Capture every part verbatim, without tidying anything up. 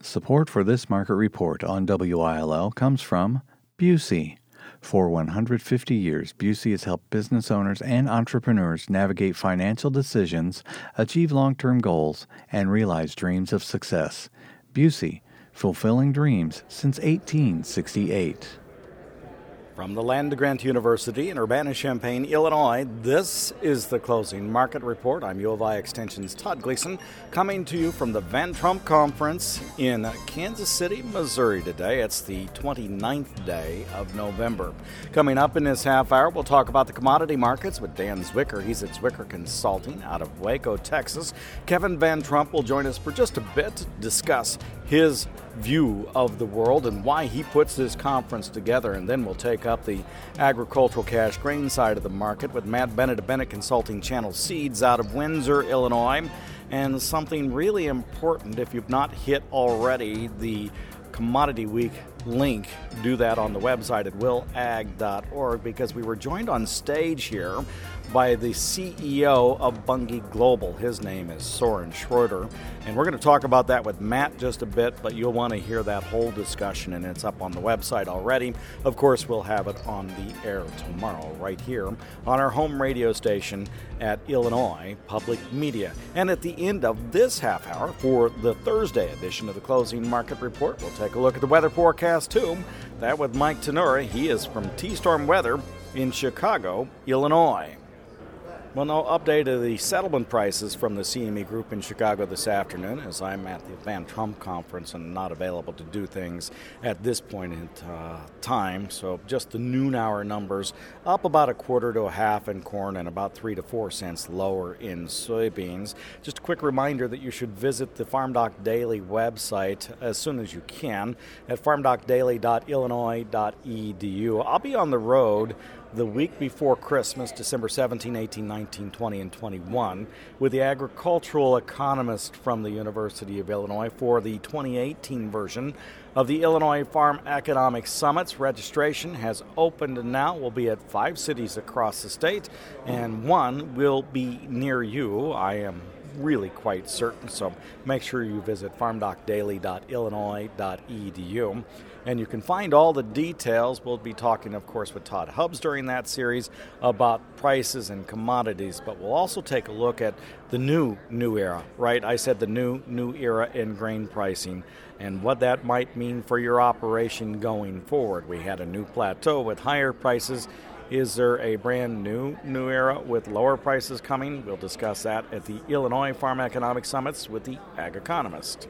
Support for this market report on W I L L comes from Busey. For one hundred fifty years, Busey has helped business owners and entrepreneurs navigate financial decisions, achieve long-term goals, and realize dreams of success. Busey, fulfilling dreams since eighteen sixty-eight. From the Land Grant University in Urbana-Champaign, Illinois, this is the Closing Market Report. I'm U of I Extension's Todd Gleason, coming to you from the Van Trump Conference in Kansas City, Missouri today. It's the twenty-ninth day of November. Coming up in this half hour, we'll talk about the commodity markets with Dan Zwicker. He's at Zwicker Consulting out of Waco, Texas. Kevin Van Trump will join us for just a bit to discuss his view of the world and why he puts this conference together. And then we'll take up the agricultural cash grain side of the market with Matt Bennett of Bennett Consulting Channel Seeds out of Windsor, Illinois. And something really important, if you've not hit already the Commodity Week link, do that on the website at will ag dot org, because we were joined on stage here by the C E O of Bunge Global. His name is Soren Schroeder, and we're going to talk about that with Matt just a bit, but you'll want to hear that whole discussion, and it's up on the website already. Of course, we'll have it on the air tomorrow right here on our home radio station at Illinois Public Media. And at the end of this half hour, for the Thursday edition of the Closing Market Report, we'll take a look at the weather forecast too. That with Mike Tenura. He is from T-Storm Weather in Chicago, Illinois. Well, no update of the settlement prices from the C M E Group in Chicago this afternoon, as I'm at the Van Trump Conference and not available to do things at this point in uh, time. So just the noon hour numbers, up about a quarter to a half in corn and about three to four cents lower in soybeans. Just a quick reminder that you should visit the Farm Doc Daily website as soon as you can at farm doc daily dot illinois dot e d u. I'll be on the road the week before Christmas, December seventeenth, eighteenth, nineteenth, twentieth, and twenty-first, with the agricultural economist from the University of Illinois for the twenty eighteen version of the Illinois Farm Economic Summits. Registration has opened now. We'll be at five cities across the state, and one will be near you. I am really quite certain, so make sure you visit farm doc daily dot illinois dot e d u. And you can find all the details. We'll be talking, of course, with Todd Hubbs during that series about prices and commodities, but we'll also take a look at the new, new era, right? I said the new, new era in grain pricing and what that might mean for your operation going forward. We had a new plateau with higher prices. Is there a brand new, new era with lower prices coming? We'll discuss that at the Illinois Farm Economic Summits with the Ag Economist.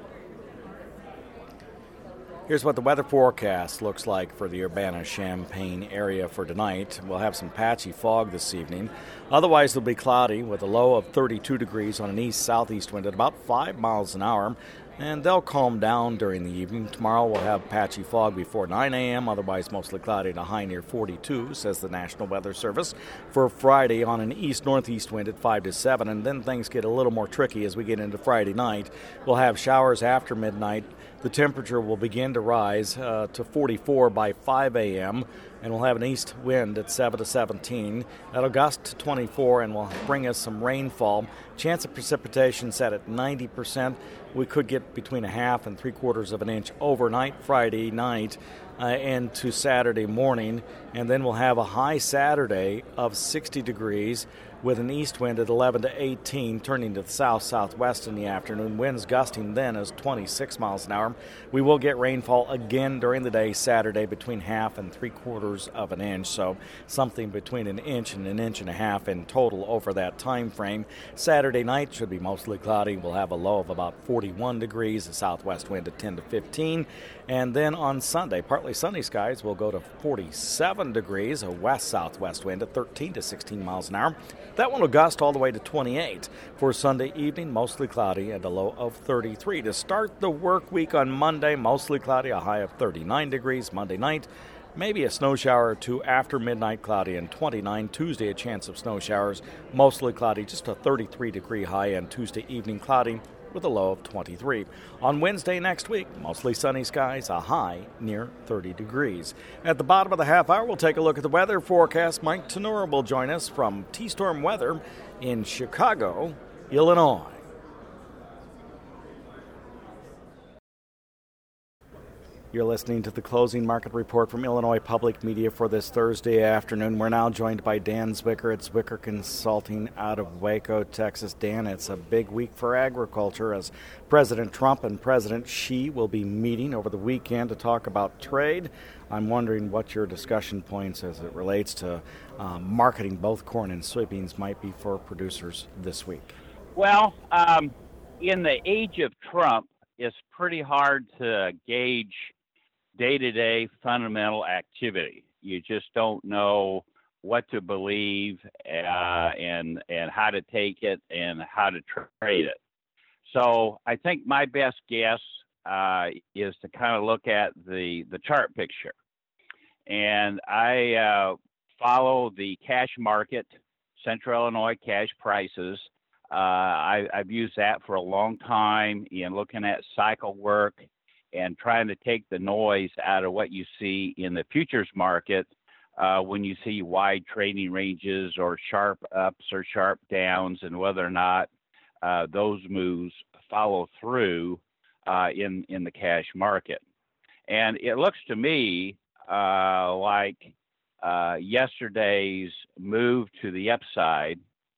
Here's what the weather forecast looks like for the Urbana-Champaign area for tonight. We'll have some patchy fog this evening. Otherwise, it'll be cloudy with a low of thirty-two degrees on an east-southeast wind at about five miles an hour. And they'll calm down during the evening. Tomorrow we'll have patchy fog before nine a.m., otherwise mostly cloudy and a high near forty-two, says the National Weather Service. For Friday on an east-northeast wind at five to seven, and then things get a little more tricky as we get into Friday night. We'll have showers after midnight. The temperature will begin to rise uh, to forty-four by five a.m., and we'll have an east wind at seven to seventeen. That'll gust to twenty-four and will bring us some rainfall. Chance of precipitation set at ninety percent. We could get between a half and three quarters of an inch overnight Friday night uh, and to Saturday morning. And then we'll have a high Saturday of sixty degrees with an east wind at eleven to eighteen, turning to the south-southwest in the afternoon. Winds gusting then as twenty-six miles an hour. We will get rainfall again during the day Saturday between half and three quarters of an inch, so something between an inch and an inch and a half in total over that time frame. Saturday night should be mostly cloudy. We'll have a low of about forty-one degrees, a southwest wind at ten to fifteen. And then on Sunday, partly sunny skies will go to forty-seven degrees, a west-southwest wind at thirteen to sixteen miles an hour. That one will gust all the way to twenty-eight. For Sunday evening, mostly cloudy and a low of thirty-three. To start the work week on Monday, mostly cloudy, a high of thirty-nine degrees. Monday night, maybe a snow shower or two after midnight, cloudy and twenty-nine. Tuesday, a chance of snow showers, mostly cloudy, just a thirty-three degree high, and Tuesday evening cloudy with a low of twenty-three. On Wednesday next week, mostly sunny skies, a high near thirty degrees. At the bottom of the half hour, we'll take a look at the weather forecast. Mike Tenura will join us from T-Storm Weather in Chicago, Illinois. You're listening to the Closing Market Report from Illinois Public Media for this Thursday afternoon. We're now joined by Dan Zwicker at Zwicker Consulting out of Waco, Texas. Dan, it's a big week for agriculture as President Trump and President Xi will be meeting over the weekend to talk about trade. I'm wondering what your discussion points as it relates to um, marketing both corn and soybeans might be for producers this week. Well, um, in the age of Trump, it's pretty hard to gauge day-to-day fundamental activity. You just don't know what to believe uh, and and how to take it and how to trade it. So I think my best guess uh, is to kind of look at the, the chart picture. And I uh, follow the cash market, Central Illinois cash prices. Uh, I, I've used that for a long time in looking at cycle work and trying to take the noise out of what you see in the futures market uh, when you see wide trading ranges or sharp ups or sharp downs, and whether or not uh, those moves follow through uh, in, in the cash market. And it looks to me uh, like uh, yesterday's move to the upside,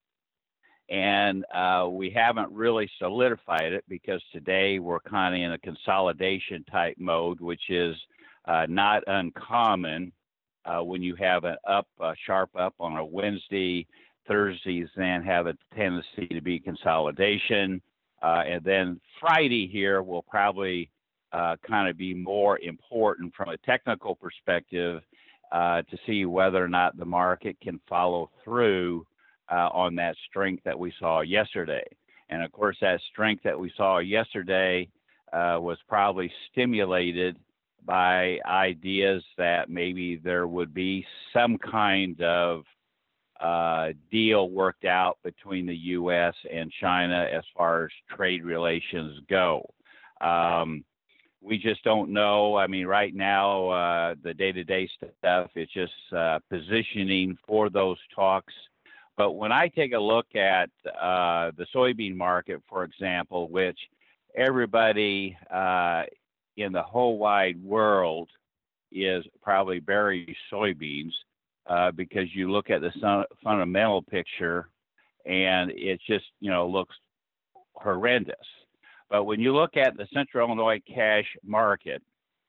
and uh, we haven't really solidified it because today we're kind of in a consolidation type mode, which is uh, not uncommon uh, when you have an up, a sharp up on a Wednesday. Thursdays then have a tendency to be consolidation. Uh, and then Friday here will probably uh, kind of be more important from a technical perspective uh, to see whether or not the market can follow through Uh, on that strength that we saw yesterday. And of course, that strength that we saw yesterday uh, was probably stimulated by ideas that maybe there would be some kind of uh, deal worked out between the U S and China as far as trade relations go. Um, we just don't know. I mean, right now, uh, the day-to-day stuff is just uh, positioning for those talks. But when I take a look at uh, the soybean market, for example, which everybody uh, in the whole wide world is probably burying soybeans uh, because you look at the sun- fundamental picture and it just, you know, looks horrendous. But when you look at the Central Illinois cash market,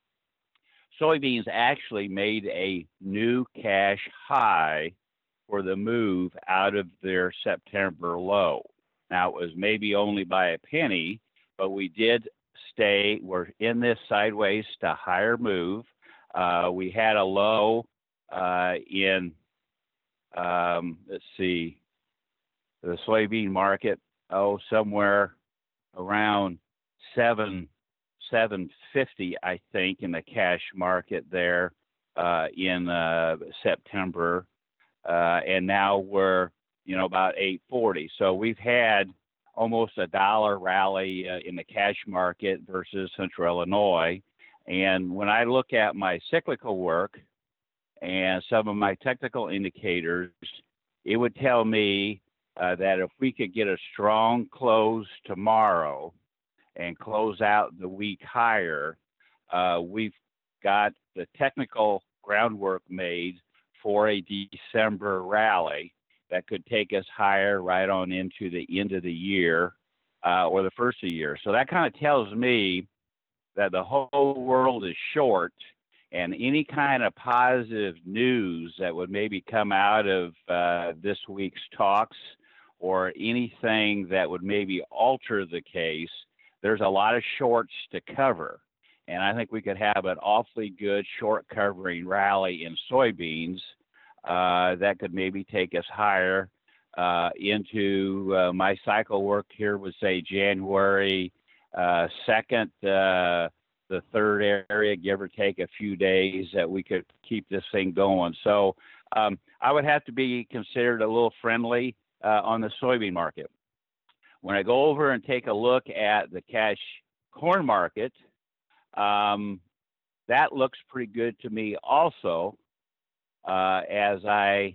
soybeans actually made a new cash high for the move out of their September low. Now, it was maybe only by a penny, but we did stay, we're in this sideways to higher move. Uh, we had a low uh, in, um, let's see, the soybean market, oh, somewhere around seven, seven fifty, I think, in the cash market there uh, in uh, September. Uh, and now we're, you know, about eight forty. So we've had almost a dollar rally uh, in the cash market versus Central Illinois. And when I look at my cyclical work and some of my technical indicators, it would tell me uh, that if we could get a strong close tomorrow and close out the week higher, uh, we've got the technical groundwork made for a December rally that could take us higher right on into the end of the year uh, or the first of the year. So that kind of tells me that the whole world is short, and any kind of positive news that would maybe come out of uh, this week's talks or anything that would maybe alter the case, there's a lot of shorts to cover. And I think we could have an awfully good short covering rally in soybeans uh, that could maybe take us higher uh, into uh, my cycle work here would say January uh, second, uh, the third area, give or take a few days that we could keep this thing going. So um, I would have to be considered a little friendly uh, on the soybean market. When I go over and take a look at the cash corn market, Um, that looks pretty good to me also uh, as I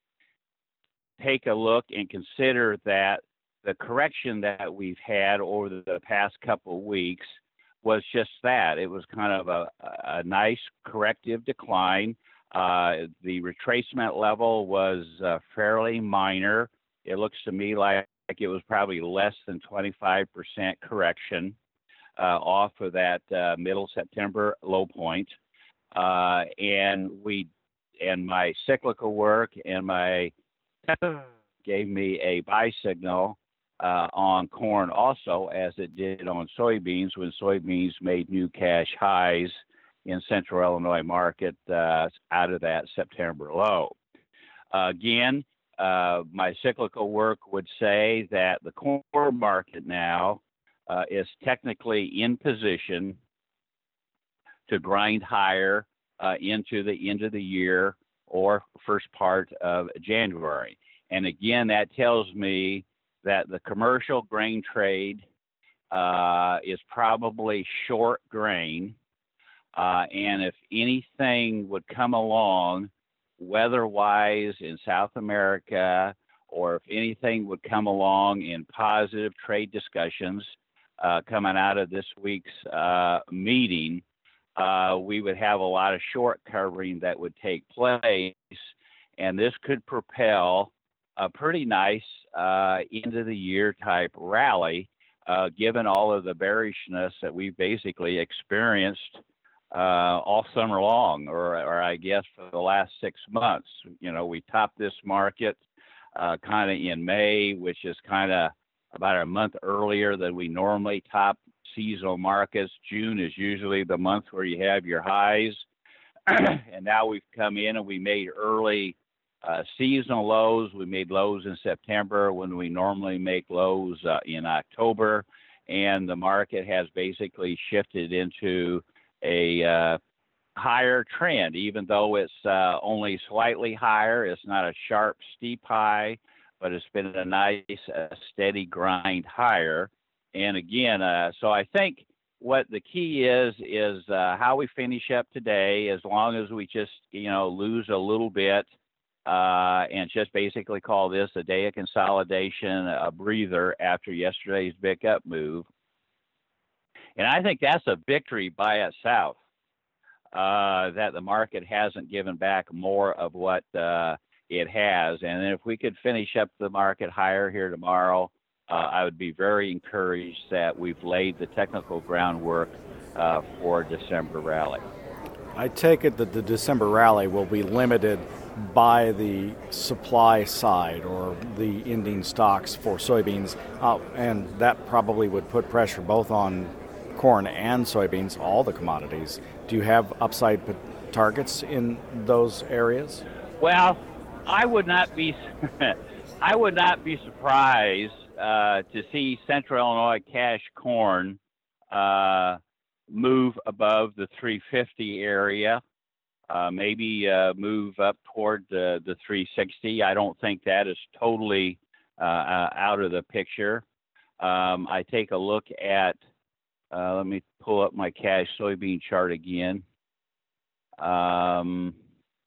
take a look and consider that the correction that we've had over the past couple of weeks was just that. It was kind of a, a nice corrective decline. Uh, the retracement level was uh, fairly minor. It looks to me like, like it was probably less than twenty-five percent correction uh, off of that uh, middle September low point. Uh, and we, and my cyclical work and my gave me a buy signal uh, on corn also, as it did on soybeans when soybeans made new cash highs in Central Illinois market uh, out of that September low. Uh, again, uh, my cyclical work would say that the corn market now uh, is technically in position to grind higher uh, into the end of the year or first part of January. And again, that tells me that the commercial grain trade uh, is probably short grain. Uh, and if anything would come along weather-wise in South America, or if anything would come along in positive trade discussions uh, coming out of this week's uh, meeting, uh, we would have a lot of short covering that would take place, and this could propel a pretty nice uh, end-of-the-year type rally, uh, given all of the bearishness that we've basically experienced Uh, all summer long, or, or I guess for the last six months. You know, we topped this market uh, kind of in May, which is kind of about a month earlier than we normally top seasonal markets. June is usually the month where you have your highs. And now we've come in and we made early uh, seasonal lows. We made lows in September when we normally make lows uh, in October. And the market has basically shifted into a uh, higher trend, even though it's uh, only slightly higher. It's not a sharp, steep high, but it's been a nice, uh, steady grind higher. And again, uh, so I think what the key is, is uh, how we finish up today, as long as we just, you know, lose a little bit uh, and just basically call this a day of consolidation, a breather after yesterday's big up move. And I think that's a victory by itself, uh, that the market hasn't given back more of what uh, it has. And if we could finish up the market higher here tomorrow, uh, I would be very encouraged that we've laid the technical groundwork uh, for December rally. I take it that the December rally will be limited by the supply side or the ending stocks for soybeans, uh, and that probably would put pressure both on corn and soybeans, all the commodities. Do you have upside p- targets in those areas? Well, I would not be I would not be surprised uh, to see Central Illinois cash corn uh, move above the three fifty area, uh, maybe uh, move up toward the, the three sixty. I don't think that is totally uh, uh, out of the picture. Um, I take a look at Uh, let me pull up my cash soybean chart again. Um,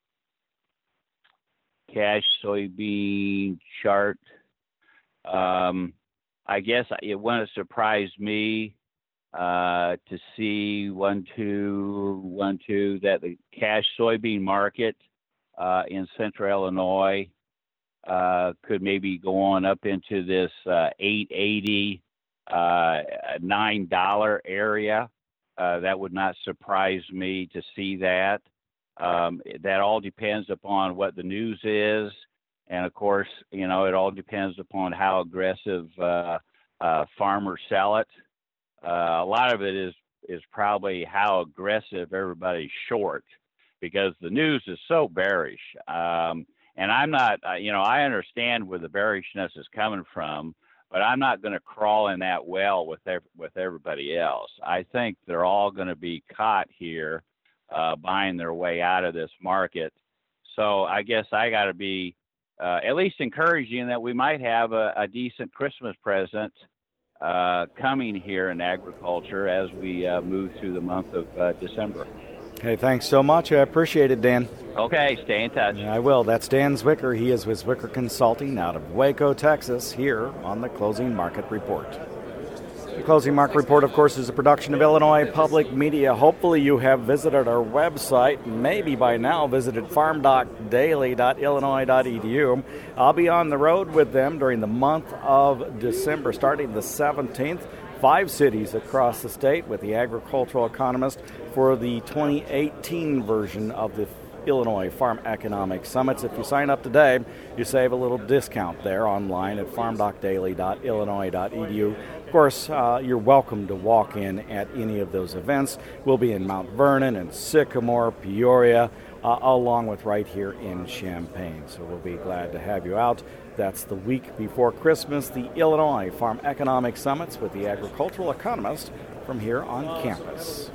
cash soybean chart. Um, I guess it wouldn't surprise me uh, to see one, two, one, two, that the cash soybean market uh, in Central Illinois uh, could maybe go on up into this uh, eight eighty. Uh, nine dollar area. Uh, that would not surprise me to see that. Um, that all depends upon what the news is, and of course, you know, it all depends upon how aggressive uh, uh, farmers sell it. Uh, a lot of it is is probably how aggressive everybody's short, because the news is so bearish. Um, and I'm not, uh, you know, I understand where the bearishness is coming from, but I'm not going to crawl in that well with ev- with everybody else. I think they're all going to be caught here uh, buying their way out of this market. So I guess I got to be uh, at least encouraging that we might have a, a decent Christmas present uh, coming here in agriculture as we uh, move through the month of uh, December. Hey, thanks so much. I appreciate it, Dan. Okay, stay in touch. I will. That's Dan Zwicker. He is with Zwicker Consulting out of Waco, Texas, here on the Closing Market Report. The Closing Market Report, of course, is a production of Illinois Public Media. Hopefully you have visited our website, maybe by now visited farm doc daily dot illinois dot e d u. I'll be on the road with them during the month of December, starting the seventeenth. Five cities across the state with the agricultural economist for the twenty eighteen version of the Illinois Farm Economic Summits. If you sign up today, you save a little discount there online at farm doc daily dot illinois dot e d u. Of course, uh, you're welcome to walk in at any of those events. We'll be in Mount Vernon and Sycamore, Peoria, uh, along with right here in Champaign. So we'll be glad to have you out. That's the week before Christmas, the Illinois Farm Economic Summits with the agricultural economist from here on campus.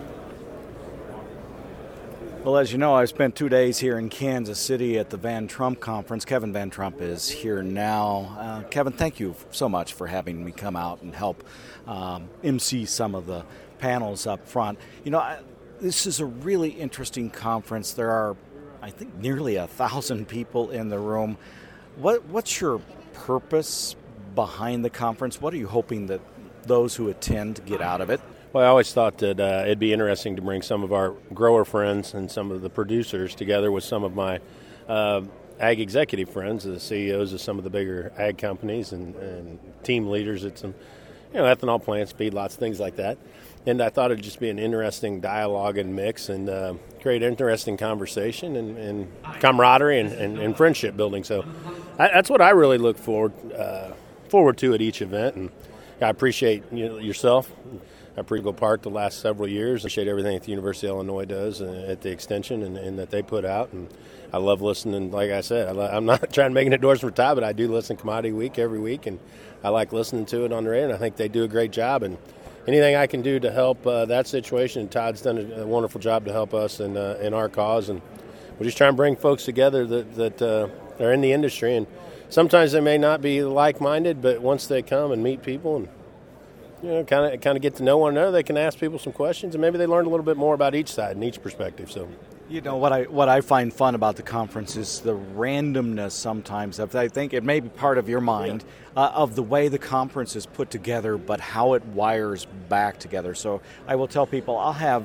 Well, as you know, I've spent two days here in Kansas City at the Van Trump Conference. Kevin Van Trump is here now. Uh, Kevin, thank you so much for having me come out and help um, emcee some of the panels up front. You know, I, this is a really interesting conference. There are, I think, nearly a thousand people in the room. What, what's your purpose behind the conference? What are you hoping that those who attend get out of it? Well, I always thought that uh, it'd be interesting to bring some of our grower friends and some of the producers together with some of my uh, ag executive friends, the C E Os of some of the bigger ag companies and, and team leaders at some, you know, ethanol plants, feedlots, things like that. And I thought it'd just be an interesting dialogue and mix and uh, create interesting conversation and, and camaraderie and, and, and friendship building. So I, that's what I really look forward uh, forward to at each event. And I appreciate you know, yourself. I appreciate Eagle Park the last several years. I appreciate everything that the University of Illinois does at the extension and, and that they put out. And I love listening. Like I said, I lo- I'm not trying to make an endorsement for Todd, but I do listen to Commodity Week every week, and I like listening to it on the radio, and I think they do a great job. And anything I can do to help uh, that situation, Todd's done a, a wonderful job to help us in, uh, in our cause. And we're just trying to bring folks together that, that uh, are in the industry. And sometimes they may not be like-minded, but once they come and meet people and you know, kind of kind of get to know one another, they can ask people some questions, and maybe they learn a little bit more about each side and each perspective. So, you know, what I what I find fun about the conference is the randomness sometimes of, I think it may be part of your mind, yeah. uh, of the way the conference is put together, but how it wires back together. So I will tell people I'll have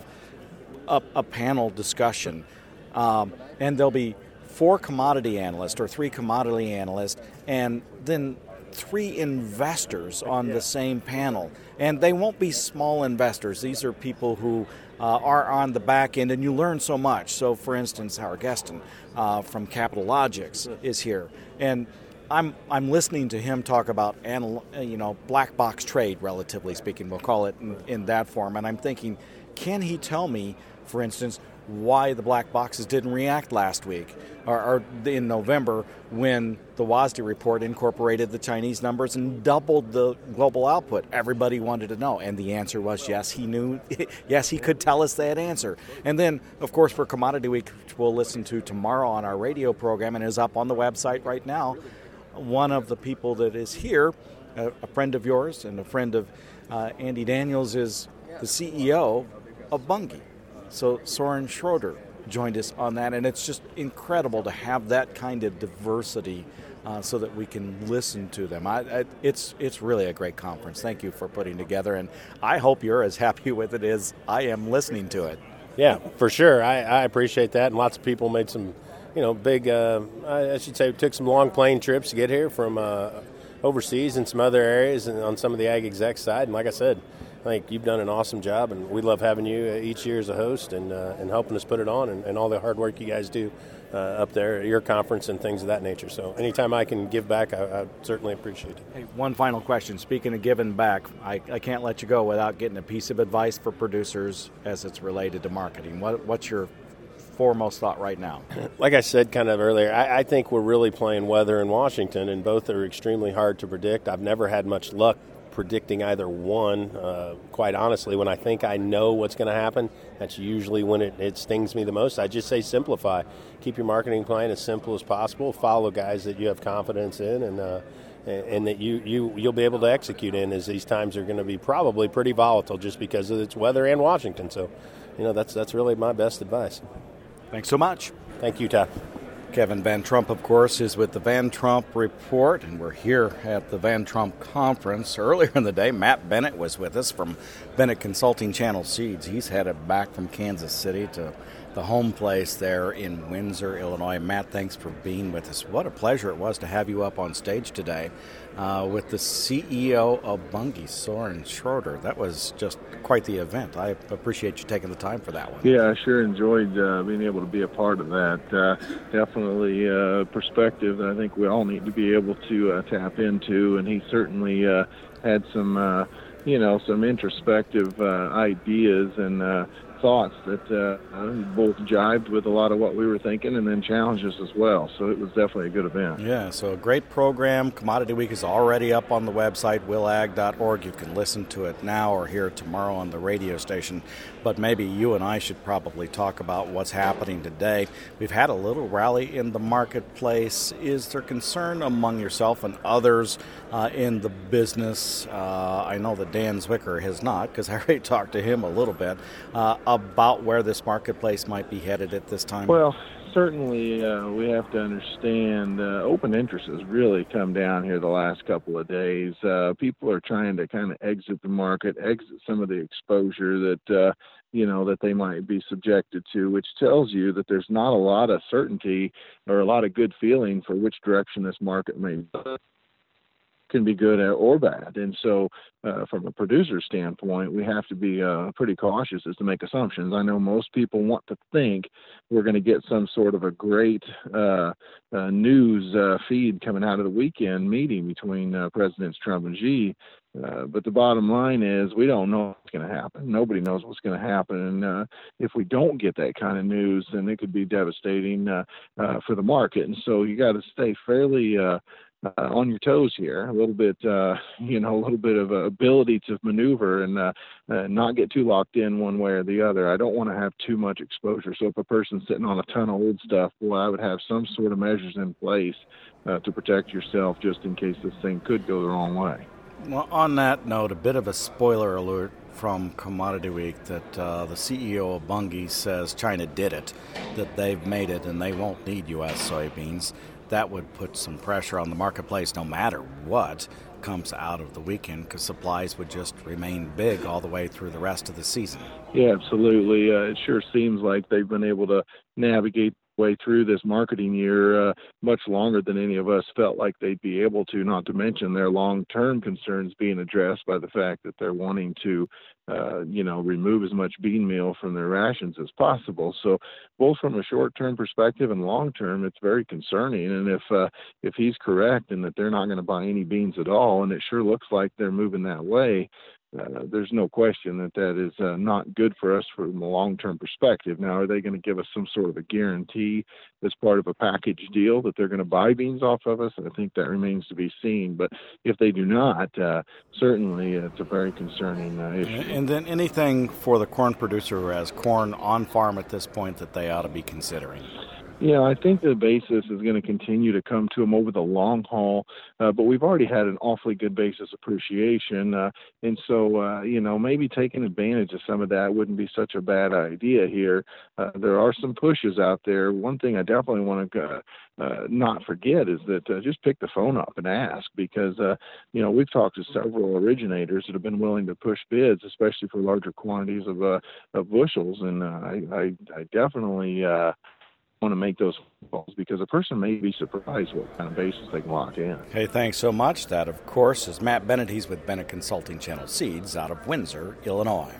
a, a panel discussion, um, and there'll be four commodity analysts or three commodity analysts, and then three investors on the same panel. And they won't be small investors. These are people who uh, are on the back end, and you learn so much. So, for instance, Howard Geston uh, from Capital Logics is here. And I'm I'm listening to him talk about, anal- you know, black box trade, relatively speaking. We'll call it in, in that form. And I'm thinking, can he tell me, for instance, why the black boxes didn't react last week or, or in November when the WASDE report incorporated the Chinese numbers and doubled the global output? Everybody wanted to know, and the answer was yes, he knew. Yes, he could tell us that answer. And then, of course, for Commodity Week, which we'll listen to tomorrow on our radio program and is up on the website right now, one of the people that is here, a, a friend of yours and a friend of uh, Andy Daniels, is the C E O of Bunge. So Soren Schroeder joined us on that, and it's just incredible to have that kind of diversity uh, so that we can listen to them. I, I, it's it's really a great conference. Thank you for putting together, and I hope you're as happy with it as I am listening to it. Yeah, for sure. I, I appreciate that, and lots of people made some, you know, big, uh, I should say, took some long plane trips to get here from uh, overseas and some other areas and on some of the ag exec side. And like I said, I think you've done an awesome job, and we love having you each year as a host and uh, and helping us put it on, and, and all the hard work you guys do uh, up there at your conference and things of that nature. So anytime I can give back, I, I certainly appreciate it. Hey, one final question. Speaking of giving back, I, I can't let you go without getting a piece of advice for producers as it's related to marketing. What, what's your foremost thought right now? Like I said kind of earlier, I, I think we're really playing weather in Washington, and both are extremely hard to predict. I've never had much luck predicting either one, uh, quite honestly. When I think I know what's going to happen, that's usually when it, it stings me the most. I just say simplify. Keep your marketing plan as simple as possible. Follow guys that you have confidence in and uh, and that you, you, you'll be able to execute in, as these times are going to be probably pretty volatile just because of its weather and Washington. So, you know, that's that's really my best advice. Thanks so much. Thank you, Todd. Kevin Van Trump, of course, is with the Van Trump Report, and we're here at the Van Trump Conference. Earlier in the day, Matt Bennett was with us from Bennett Consulting Channel Seeds. He's headed back from Kansas City to the home place there in Windsor, Illinois. Matt, thanks for being with us. What a pleasure it was to have you up on stage today uh, with the C E O of Bunge, Soren Schroeder. That was just quite the event. I appreciate you taking the time for that one. Yeah, I sure enjoyed uh, being able to be a part of that. Uh, definitely uh, perspective that I think we all need to be able to uh, tap into, and he certainly uh, had some, uh, you know, some introspective uh, ideas and uh, thoughts that uh, both jived with a lot of what we were thinking and then challenged us as well. So it was definitely a good event. Yeah, so a great program. Commodity Week is already up on the website, will ag dot org. You can listen to it now or hear it tomorrow on the radio station. But maybe you and I should probably talk about what's happening today. We've had a little rally in the marketplace. Is there concern among yourself and others uh, in the business? Uh, I know that Dan Zwicker has not, because I already talked to him a little bit, uh, about where this marketplace might be headed at this time? Well, certainly uh, we have to understand uh, open interest has really come down here the last couple of days. Uh, people are trying to kind of exit the market, exit some of the exposure that, uh, you know, that they might be subjected to, which tells you that there's not a lot of certainty or a lot of good feeling for which direction this market may go. Can be good or bad. And so uh, from a producer standpoint, we have to be uh, pretty cautious as to make assumptions. I know most people want to think we're going to get some sort of a great uh, uh, news uh, feed coming out of the weekend meeting between uh, Presidents Trump and Xi. Uh, but the bottom line is we don't know what's going to happen. Nobody knows what's going to happen. And uh, if we don't get that kind of news, then it could be devastating uh, uh, for the market. And so you got to stay fairly uh, Uh, on your toes here, a little bit, uh, you know, a little bit of uh, ability to maneuver and uh, uh, not get too locked in one way or the other. I don't want to have too much exposure. So if a person's sitting on a ton of old stuff, well, I would have some sort of measures in place uh, to protect yourself just in case this thing could go the wrong way. Well, on that note, a bit of a spoiler alert from Commodity Week that uh, the C E O of Bunge says China did it, that they've made it and they won't need U S soybeans. That would put some pressure on the marketplace no matter what comes out of the weekend, because supplies would just remain big all the way through the rest of the season. Yeah, absolutely. Uh, it sure seems like they've been able to navigate way through this marketing year uh, much longer than any of us felt like they'd be able to, not to mention their long-term concerns being addressed by the fact that they're wanting to, uh, you know, remove as much bean meal from their rations as possible. So both from a short-term perspective and long-term, it's very concerning. And if uh, if he's correct in that they're not going to buy any beans at all, and it sure looks like they're moving that way, Uh, there's no question that that is uh, not good for us from a long-term perspective. Now, are they going to give us some sort of a guarantee as part of a package deal that they're going to buy beans off of us? I think that remains to be seen. But if they do not, uh, certainly it's a very concerning uh, issue. And then anything for the corn producer who has corn on farm at this point that they ought to be considering? Yeah, I think the basis is going to continue to come to them over the long haul, uh, but we've already had an awfully good basis appreciation, uh, and so, uh, you know, maybe taking advantage of some of that wouldn't be such a bad idea here. Uh, there are some pushes out there. One thing I definitely want to uh, uh, not forget is that uh, just pick the phone up and ask, because, uh, you know, we've talked to several originators that have been willing to push bids, especially for larger quantities of, uh, of bushels, and uh, I, I, I definitely uh, want to make those calls, because a person may be surprised what kind of basis they can lock in. Hey, thanks so much. That, of course, is Matt Bennett. He's with Bennett Consulting Channel Seeds out of Windsor, Illinois.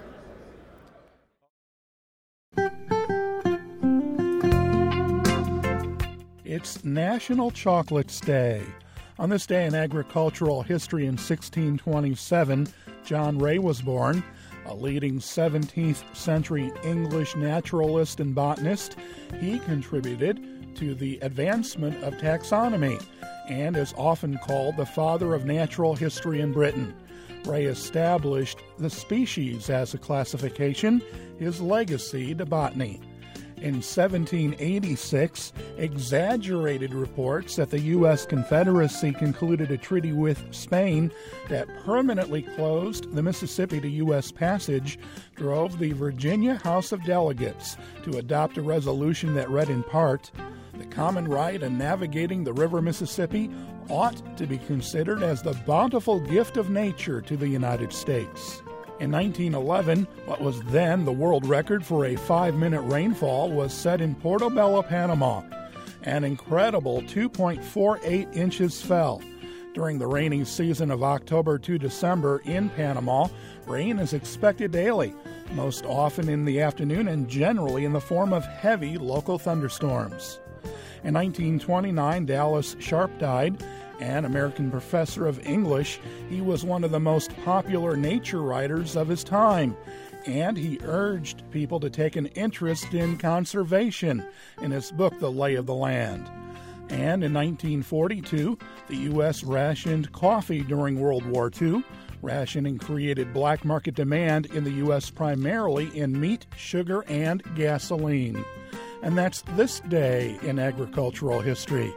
It's National Chocolates Day. On this day in agricultural history in sixteen twenty-seven, John Ray was born. A leading seventeenth century English naturalist and botanist, he contributed to the advancement of taxonomy and is often called the father of natural history in Britain. Ray established the species as a classification, his legacy to botany. In seventeen eighty-six, exaggerated reports that the U S Confederacy concluded a treaty with Spain that permanently closed the Mississippi to U S passage drove the Virginia House of Delegates to adopt a resolution that read in part, The common right in navigating the river Mississippi ought to be considered as the bountiful gift of nature to the United States. In nineteen eleven, what was then the world record for a five-minute rainfall was set in Portobello, Panama. An incredible two point four eight inches fell. During the rainy season of October to December in Panama, rain is expected daily, most often in the afternoon and generally in the form of heavy local thunderstorms. In nineteen twenty-nine, Dallas Sharp died, an American professor of English. He was one of the most popular nature writers of his time, and he urged people to take an interest in conservation in his book, The Lay of the Land. And in nineteen forty-two, the U S rationed coffee during World War Two. Rationing created black market demand in the U S primarily in meat, sugar, and gasoline. And that's this day in agricultural history.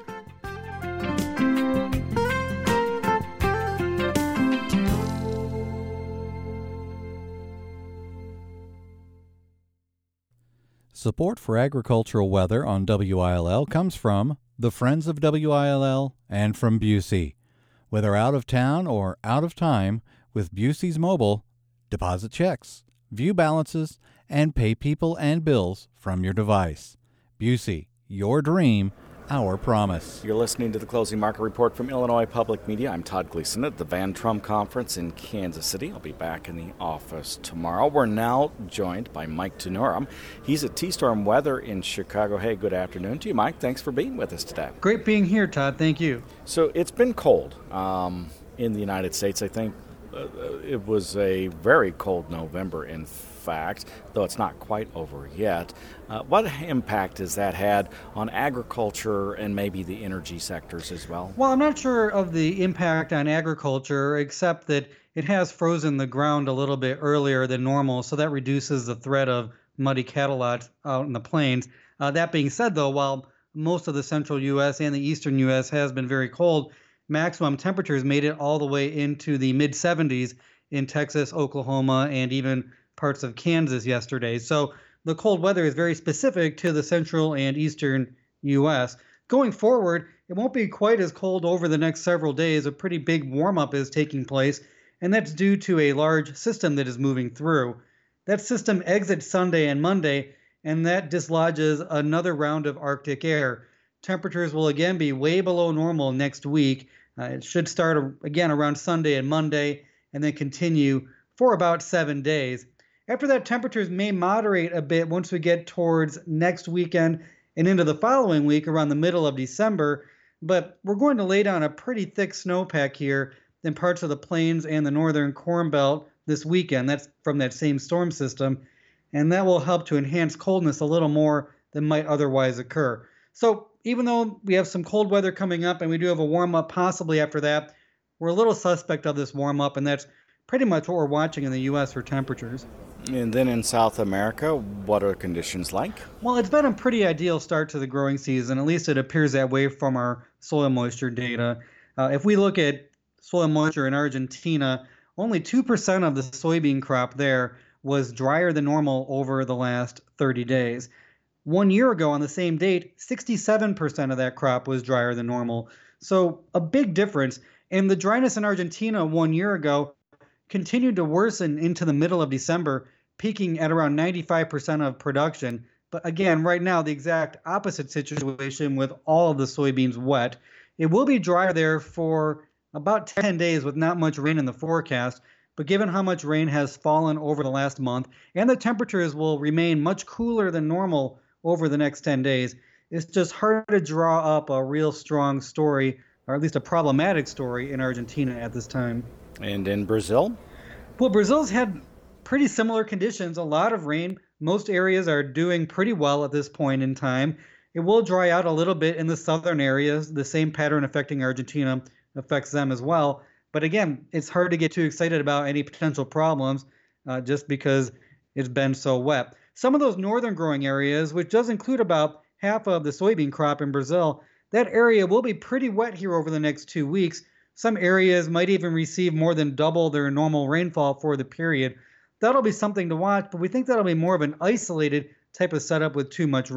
Support for agricultural weather on W I L L comes from the Friends of W I L L and from Busey. Whether out of town or out of time, with Busey's Mobile, deposit checks, view balances, and pay people and bills from your device. Busey, your dream, our promise. You're listening to the Closing Market Report from Illinois Public Media. I'm Todd Gleason at the Van Trump Conference in Kansas City. I'll be back in the office tomorrow. We're now joined by Mike Tenurum. He's at T-Storm Weather in Chicago. Hey, good afternoon to you, Mike. Thanks for being with us today. Great being here, Todd. Thank you. So it's been cold um, in the United States. I think uh, it was a very cold November, in fact, though it's not quite over yet. Uh, what impact has that had on agriculture and maybe the energy sectors as well? Well, I'm not sure of the impact on agriculture, except that it has frozen the ground a little bit earlier than normal, so that reduces the threat of muddy cattle lots out in the plains. Uh, that being said, though, while most of the central U S and the eastern U S has been very cold, maximum temperatures made it all the way into the mid seventies in Texas, Oklahoma, and even parts of Kansas yesterday. So the cold weather is very specific to the central and eastern U S. Going forward, it won't be quite as cold over the next several days. A pretty big warm-up is taking place, and that's due to a large system that is moving through. That system exits Sunday and Monday, and that dislodges another round of Arctic air. Temperatures will again be way below normal next week. Uh, it should start again around Sunday and Monday, and then continue for about seven days. After that, temperatures may moderate a bit once we get towards next weekend and into the following week around the middle of December, but we're going to lay down a pretty thick snowpack here in parts of the plains and the northern Corn Belt this weekend. That's from that same storm system, and that will help to enhance coldness a little more than might otherwise occur. So even though we have some cold weather coming up and we do have a warm-up possibly after that, we're a little suspect of this warm-up, and that's pretty much what we're watching in the U S for temperatures. And then in South America, what are conditions like? Well, it's been a pretty ideal start to the growing season. At least it appears that way from our soil moisture data. Uh, if we look at soil moisture in Argentina, only two percent of the soybean crop there was drier than normal over the last thirty days. One year ago on the same date, sixty-seven percent of that crop was drier than normal. So a big difference. And the dryness in Argentina one year ago continued to worsen into the middle of December, peaking at around ninety-five percent of production. But again, right now, the exact opposite situation with all of the soybeans wet. It will be drier there for about ten days with not much rain in the forecast. But given how much rain has fallen over the last month, and the temperatures will remain much cooler than normal over the next ten days, it's just hard to draw up a real strong story, or at least a problematic story in Argentina at this time. And in Brazil? Well, Brazil's had pretty similar conditions, a lot of rain. Most areas are doing pretty well at this point in time. It will dry out a little bit in the southern areas. The same pattern affecting Argentina affects them as well. But again, it's hard to get too excited about any potential problems uh, just because it's been so wet. Some of those northern growing areas, which does include about half of the soybean crop in Brazil, that area will be pretty wet here over the next two weeks. Some areas might even receive more than double their normal rainfall for the period. That'll be something to watch, but we think that'll be more of an isolated type of setup with too much rain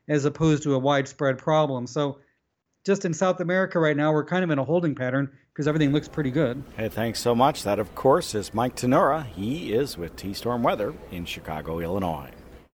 as opposed to a widespread problem. So just in South America right now, we're kind of in a holding pattern because everything looks pretty good. Hey, thanks so much. That, of course, is Mike Tenura. He is with T-Storm Weather in Chicago, Illinois.